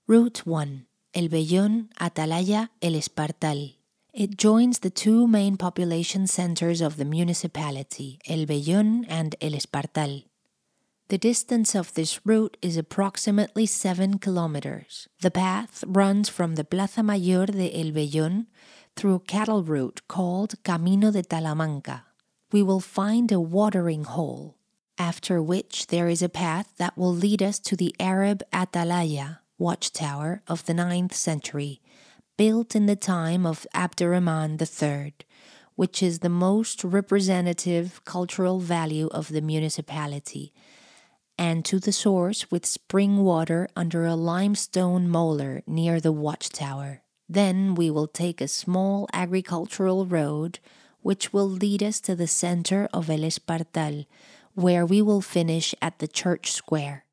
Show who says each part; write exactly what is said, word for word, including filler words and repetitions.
Speaker 1: Route one. El Vellón, Atalaya, El Espartal. It joins the two main population centers of the municipality, El Vellón and El Espartal. The distance of this route is approximately seven kilometers. The path runs from the Plaza Mayor de El Vellón through a cattle route called Camino de Talamanca. We will find a watering hole, after which there is a path that will lead us to the Arab Atalaya watchtower of the ninth century, built in the time of Abderrahman the Third, which is the most representative cultural value of the municipality, and to the source with spring water under a limestone molar near the watchtower. Then we will take a small agricultural road which will lead us to the center of El Espartal, where we will finish at the church square.